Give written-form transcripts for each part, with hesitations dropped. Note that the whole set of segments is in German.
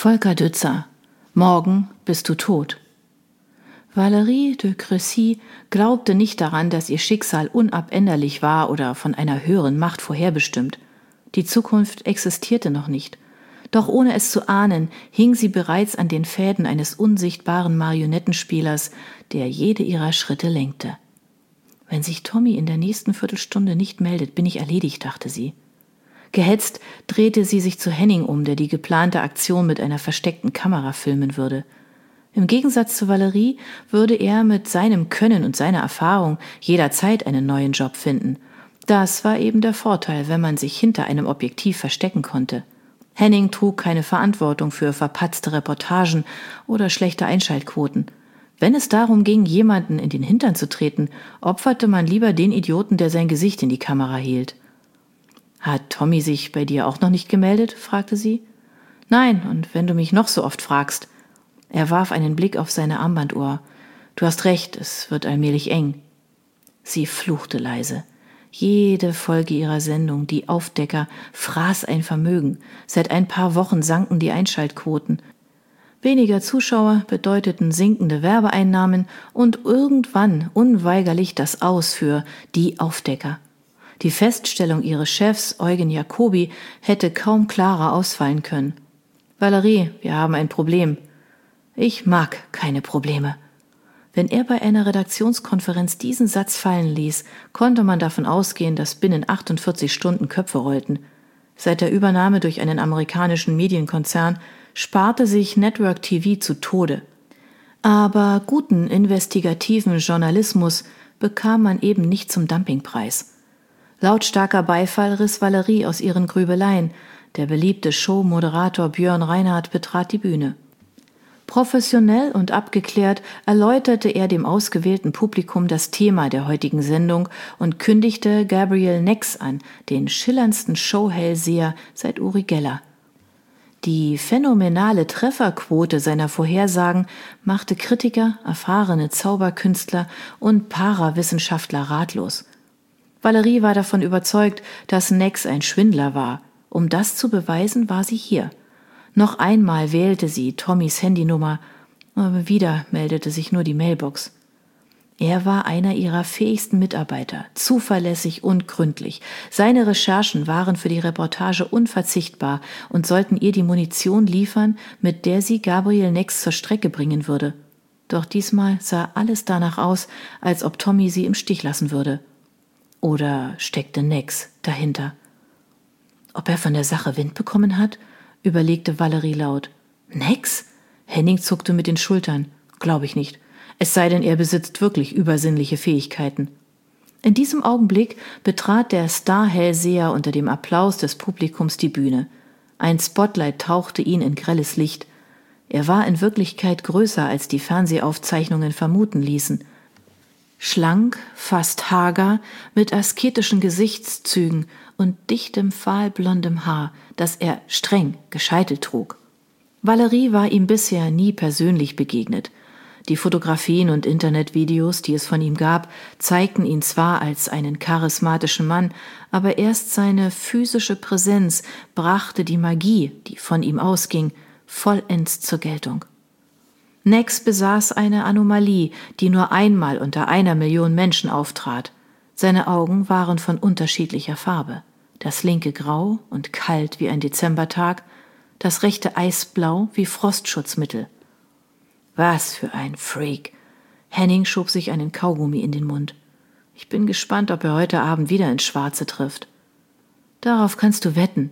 Volker Dützer, morgen bist du tot. Valérie de Crécy glaubte nicht daran, dass ihr Schicksal unabänderlich war oder von einer höheren Macht vorherbestimmt. Die Zukunft existierte noch nicht. Doch ohne es zu ahnen, hing sie bereits an den Fäden eines unsichtbaren Marionettenspielers, der jede ihrer Schritte lenkte. Wenn sich Tommy in der nächsten Viertelstunde nicht meldet, bin ich erledigt, dachte sie. Gehetzt drehte sie sich zu Henning um, der die geplante Aktion mit einer versteckten Kamera filmen würde. Im Gegensatz zu Valérie würde er mit seinem Können und seiner Erfahrung jederzeit einen neuen Job finden. Das war eben der Vorteil, wenn man sich hinter einem Objektiv verstecken konnte. Henning trug keine Verantwortung für verpatzte Reportagen oder schlechte Einschaltquoten. Wenn es darum ging, jemanden in den Hintern zu treten, opferte man lieber den Idioten, der sein Gesicht in die Kamera hielt. »Hat Tommy sich bei dir auch noch nicht gemeldet?« fragte sie. »Nein, und wenn du mich noch so oft fragst.« Er warf einen Blick auf seine Armbanduhr. »Du hast recht, es wird allmählich eng.« Sie fluchte leise. Jede Folge ihrer Sendung, die Aufdecker, fraß ein Vermögen. Seit ein paar Wochen sanken die Einschaltquoten. Weniger Zuschauer bedeuteten sinkende Werbeeinnahmen und irgendwann unweigerlich das Aus für die Aufdecker. Die Feststellung ihres Chefs, Eugen Jacobi, hätte kaum klarer ausfallen können. »Valérie, wir haben ein Problem.« »Ich mag keine Probleme.« Wenn er bei einer Redaktionskonferenz diesen Satz fallen ließ, konnte man davon ausgehen, dass binnen 48 Stunden Köpfe rollten. Seit der Übernahme durch einen amerikanischen Medienkonzern sparte sich Network TV zu Tode. Aber guten investigativen Journalismus bekam man eben nicht zum Dumpingpreis. Lautstarker Beifall riss Valérie aus ihren Grübeleien. Der beliebte Showmoderator Björn Reinhardt betrat die Bühne. Professionell und abgeklärt erläuterte er dem ausgewählten Publikum das Thema der heutigen Sendung und kündigte Gabriel Nex an, den schillerndsten Showhellseher seit Uri Geller. Die phänomenale Trefferquote seiner Vorhersagen machte Kritiker, erfahrene Zauberkünstler und Parawissenschaftler ratlos. Valérie war davon überzeugt, dass Nex ein Schwindler war. Um das zu beweisen, war sie hier. Noch einmal wählte sie Tommys Handynummer, aber wieder meldete sich nur die Mailbox. Er war einer ihrer fähigsten Mitarbeiter, zuverlässig und gründlich. Seine Recherchen waren für die Reportage unverzichtbar und sollten ihr die Munition liefern, mit der sie Gabriel Nex zur Strecke bringen würde. Doch diesmal sah alles danach aus, als ob Tommy sie im Stich lassen würde. Oder steckte Nex dahinter? Ob er von der Sache Wind bekommen hat, überlegte Valérie laut. Nex? Henning zuckte mit den Schultern. Glaube ich nicht. Es sei denn, er besitzt wirklich übersinnliche Fähigkeiten. In diesem Augenblick betrat der Star-Hellseher unter dem Applaus des Publikums die Bühne. Ein Spotlight tauchte ihn in grelles Licht. Er war in Wirklichkeit größer, als die Fernsehaufzeichnungen vermuten ließen. Schlank, fast hager, mit asketischen Gesichtszügen und dichtem, fahlblondem Haar, das er streng gescheitelt trug. Valérie war ihm bisher nie persönlich begegnet. Die Fotografien und Internetvideos, die es von ihm gab, zeigten ihn zwar als einen charismatischen Mann, aber erst seine physische Präsenz brachte die Magie, die von ihm ausging, vollends zur Geltung. Nex besaß eine Anomalie, die nur einmal unter 1 Million Menschen auftrat. Seine Augen waren von unterschiedlicher Farbe. Das linke grau und kalt wie ein Dezembertag, das rechte eisblau wie Frostschutzmittel. Was für ein Freak! Henning schob sich einen Kaugummi in den Mund. Ich bin gespannt, ob er heute Abend wieder ins Schwarze trifft. Darauf kannst du wetten.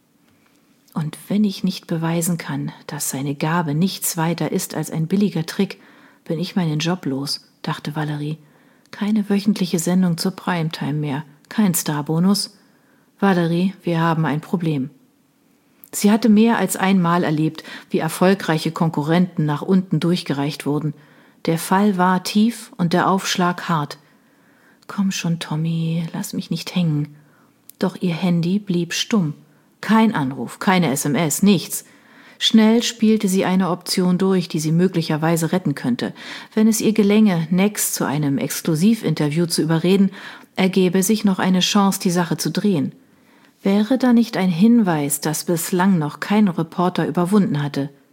Und wenn ich nicht beweisen kann, dass seine Gabe nichts weiter ist als ein billiger Trick, bin ich meinen Job los, dachte Valérie. Keine wöchentliche Sendung zur Primetime mehr, kein Starbonus. Valérie, wir haben ein Problem. Sie hatte mehr als einmal erlebt, wie erfolgreiche Konkurrenten nach unten durchgereicht wurden. Der Fall war tief und der Aufschlag hart. Komm schon, Tommy, lass mich nicht hängen. Doch ihr Handy blieb stumm. Kein Anruf, keine SMS, nichts. Schnell spielte sie eine Option durch, die sie möglicherweise retten könnte. Wenn es ihr gelänge, Nex zu einem Exklusivinterview zu überreden, ergäbe sich noch eine Chance, die Sache zu drehen. Wäre da nicht ein Hinweis, dass bislang noch kein Reporter überwunden hatte?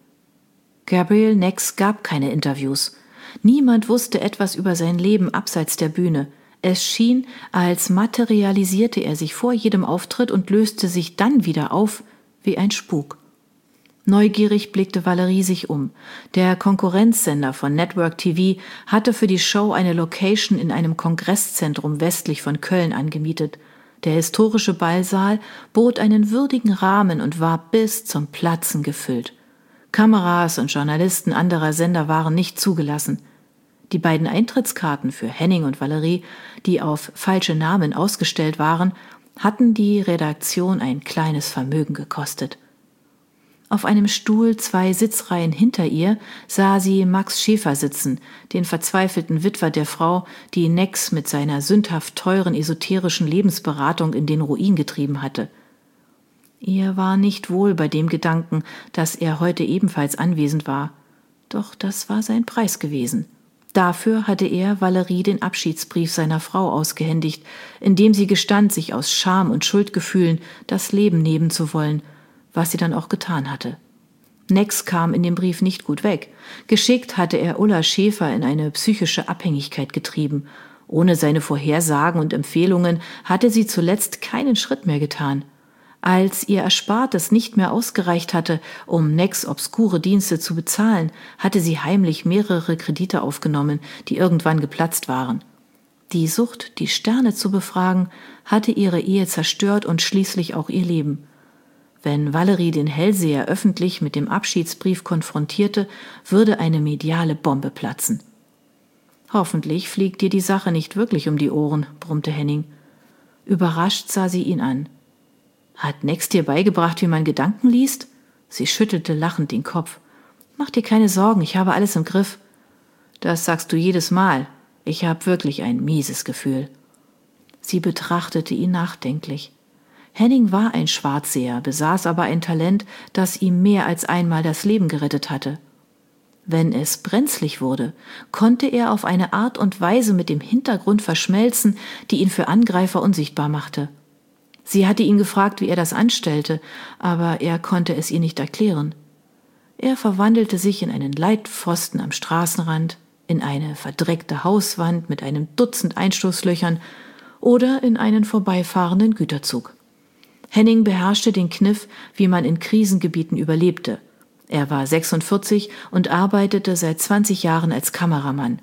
Gabriel Nex gab keine Interviews. Niemand wusste etwas über sein Leben abseits der Bühne. Es schien, als materialisierte er sich vor jedem Auftritt und löste sich dann wieder auf wie ein Spuk. Neugierig blickte Valerie sich um. Der Konkurrenzsender von Network TV hatte für die Show eine Location in einem Kongresszentrum westlich von Köln angemietet. Der historische Ballsaal bot einen würdigen Rahmen und war bis zum Platzen gefüllt. Kameras und Journalisten anderer Sender waren nicht zugelassen. Die beiden Eintrittskarten für Henning und Valerie, die auf falsche Namen ausgestellt waren, hatten die Redaktion ein kleines Vermögen gekostet. Auf einem Stuhl 2 Sitzreihen hinter ihr sah sie Max Schäfer sitzen, den verzweifelten Witwer der Frau, die Nex mit seiner sündhaft teuren esoterischen Lebensberatung in den Ruin getrieben hatte. Ihr war nicht wohl bei dem Gedanken, dass er heute ebenfalls anwesend war. Doch das war sein Preis gewesen. Dafür hatte er Valerie den Abschiedsbrief seiner Frau ausgehändigt, in dem sie gestand, sich aus Scham und Schuldgefühlen das Leben nehmen zu wollen, was sie dann auch getan hatte. Nex kam in dem Brief nicht gut weg. Geschickt hatte er Ulla Schäfer in eine psychische Abhängigkeit getrieben. Ohne seine Vorhersagen und Empfehlungen hatte sie zuletzt keinen Schritt mehr getan. Als ihr Erspartes nicht mehr ausgereicht hatte, um Nex obskure Dienste zu bezahlen, hatte sie heimlich mehrere Kredite aufgenommen, die irgendwann geplatzt waren. Die Sucht, die Sterne zu befragen, hatte ihre Ehe zerstört und schließlich auch ihr Leben. Wenn Valerie den Hellseher öffentlich mit dem Abschiedsbrief konfrontierte, würde eine mediale Bombe platzen. »Hoffentlich fliegt dir die Sache nicht wirklich um die Ohren«, brummte Henning. Überrascht sah sie ihn an. »Hat Nex dir beigebracht, wie man Gedanken liest?« Sie schüttelte lachend den Kopf. »Mach dir keine Sorgen, ich habe alles im Griff.« »Das sagst du jedes Mal. Ich habe wirklich ein mieses Gefühl.« Sie betrachtete ihn nachdenklich. Henning war ein Schwarzseher, besaß aber ein Talent, das ihm mehr als einmal das Leben gerettet hatte. Wenn es brenzlig wurde, konnte er auf eine Art und Weise mit dem Hintergrund verschmelzen, die ihn für Angreifer unsichtbar machte. Sie hatte ihn gefragt, wie er das anstellte, aber er konnte es ihr nicht erklären. Er verwandelte sich in einen Leitpfosten am Straßenrand, in eine verdreckte Hauswand mit einem Dutzend Einstoßlöchern oder in einen vorbeifahrenden Güterzug. Henning beherrschte den Kniff, wie man in Krisengebieten überlebte. Er war 46 und arbeitete seit 20 Jahren als Kameramann.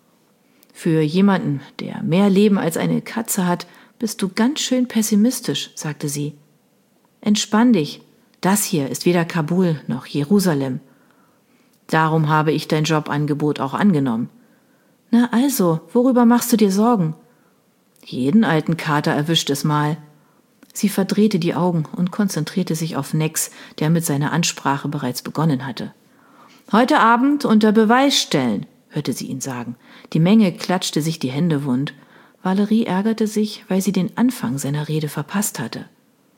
»Für jemanden, der mehr Leben als eine Katze hat, bist du ganz schön pessimistisch«, sagte sie. »Entspann dich. Das hier ist weder Kabul noch Jerusalem. Darum habe ich dein Jobangebot auch angenommen.« »Na also, worüber machst du dir Sorgen?« »Jeden alten Kater erwischt es mal.« Sie verdrehte die Augen und konzentrierte sich auf Nex, der mit seiner Ansprache bereits begonnen hatte. »Heute Abend unter Beweis stellen«, hörte sie ihn sagen. Die Menge klatschte sich die Hände wund. Valerie ärgerte sich, weil sie den Anfang seiner Rede verpasst hatte.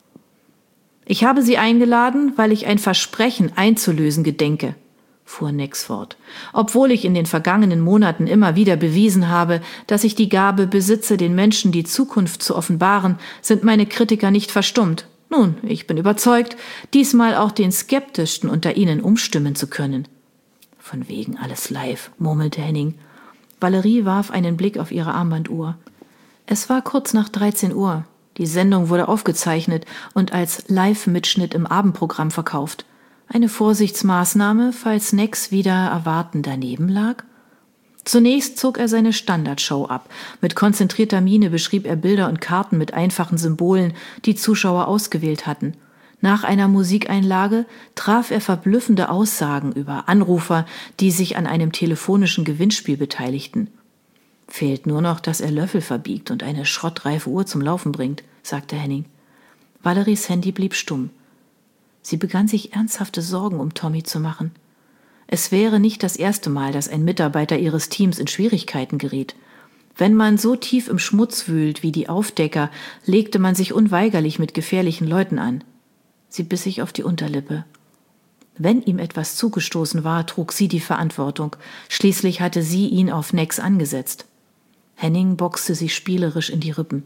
»Ich habe Sie eingeladen, weil ich ein Versprechen einzulösen gedenke«, fuhr Nex fort, »obwohl ich in den vergangenen Monaten immer wieder bewiesen habe, dass ich die Gabe besitze, den Menschen die Zukunft zu offenbaren, sind meine Kritiker nicht verstummt. Nun, ich bin überzeugt, diesmal auch den Skeptischsten unter ihnen umstimmen zu können.« »Von wegen alles live«, murmelte Henning. Valerie warf einen Blick auf ihre Armbanduhr. Es war kurz nach 13 Uhr. Die Sendung wurde aufgezeichnet und als Live-Mitschnitt im Abendprogramm verkauft. Eine Vorsichtsmaßnahme, falls Nex wieder erwarten daneben lag? Zunächst zog er seine Standardshow ab. Mit konzentrierter Miene beschrieb er Bilder und Karten mit einfachen Symbolen, die Zuschauer ausgewählt hatten. Nach einer Musikeinlage traf er verblüffende Aussagen über Anrufer, die sich an einem telefonischen Gewinnspiel beteiligten. »Fehlt nur noch, dass er Löffel verbiegt und eine schrottreife Uhr zum Laufen bringt«, sagte Henning. Valeries Handy blieb stumm. Sie begann sich ernsthafte Sorgen um Tommy zu machen. Es wäre nicht das erste Mal, dass ein Mitarbeiter ihres Teams in Schwierigkeiten geriet. Wenn man so tief im Schmutz wühlt wie die Aufdecker, legte man sich unweigerlich mit gefährlichen Leuten an. Sie biss sich auf die Unterlippe. Wenn ihm etwas zugestoßen war, trug sie die Verantwortung. Schließlich hatte sie ihn auf Nex angesetzt. Henning boxte sie spielerisch in die Rippen.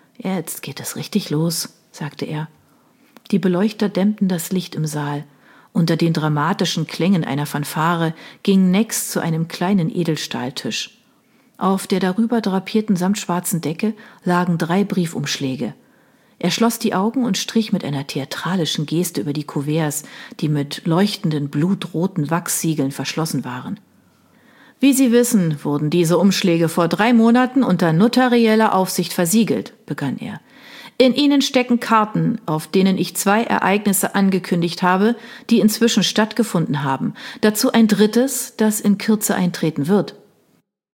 »Jetzt geht es richtig los«, sagte er. Die Beleuchter dämmten das Licht im Saal. Unter den dramatischen Klängen einer Fanfare ging Nex zu einem kleinen Edelstahltisch. Auf der darüber drapierten samtschwarzen Decke lagen 3 Briefumschläge. Er schloss die Augen und strich mit einer theatralischen Geste über die Kuverts, die mit leuchtenden, blutroten Wachssiegeln verschlossen waren. »Wie Sie wissen, wurden diese Umschläge vor 3 Monaten unter notarieller Aufsicht versiegelt«, begann er. »In ihnen stecken Karten, auf denen ich 2 Ereignisse angekündigt habe, die inzwischen stattgefunden haben. Dazu ein drittes, das in Kürze eintreten wird.«